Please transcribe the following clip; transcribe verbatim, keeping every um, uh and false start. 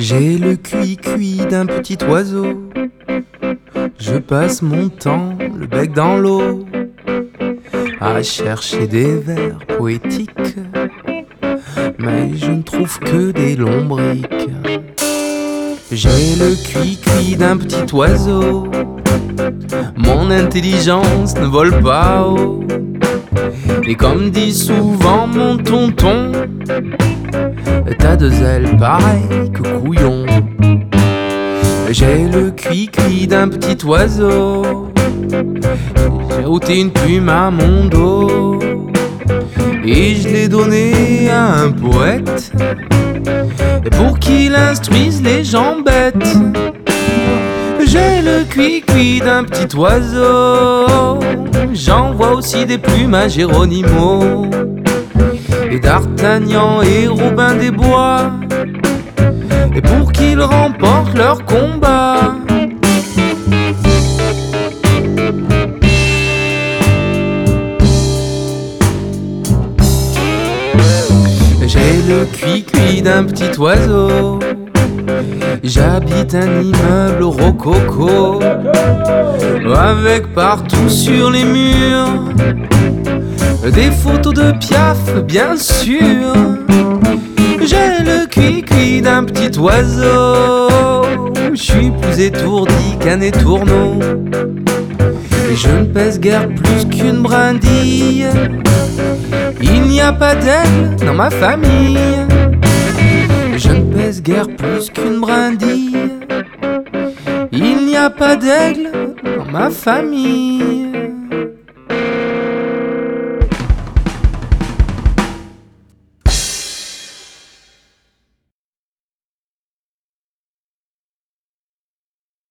J'ai le cuit-cuit d'un petit oiseau. Je passe mon temps, le bec dans l'eau, à chercher des vers poétiques, mais je ne trouve que des lombriques. J'ai le cuit-cuit d'un petit oiseau. Mon intelligence ne vole pas haut. Et comme dit souvent mon tonton, t'as deux ailes pareilles que couillon. J'ai le cuit-cuit d'un petit oiseau. J'ai ôté une plume à mon dos et je l'ai donné à un poète pour qu'il instruise les gens bêtes. J'ai le cuit-cuit d'un petit oiseau. J'envoie aussi des plumes à Géronimo et D'Artagnan et Robin des Bois, et pour qu'ils remportent leur combat. J'ai le cuit-cuit d'un petit oiseau. J'habite un immeuble rococo, avec partout sur les murs des photos de Piaf, bien sûr. J'ai le cuit-cuit d'un petit oiseau. Je suis plus étourdi qu'un étourneau, et je ne pèse guère plus qu'une brindille. Il n'y a pas d'aile dans ma famille. Je ne pèse guère plus qu'une brindille. Il n'y a pas d'aigle dans ma famille.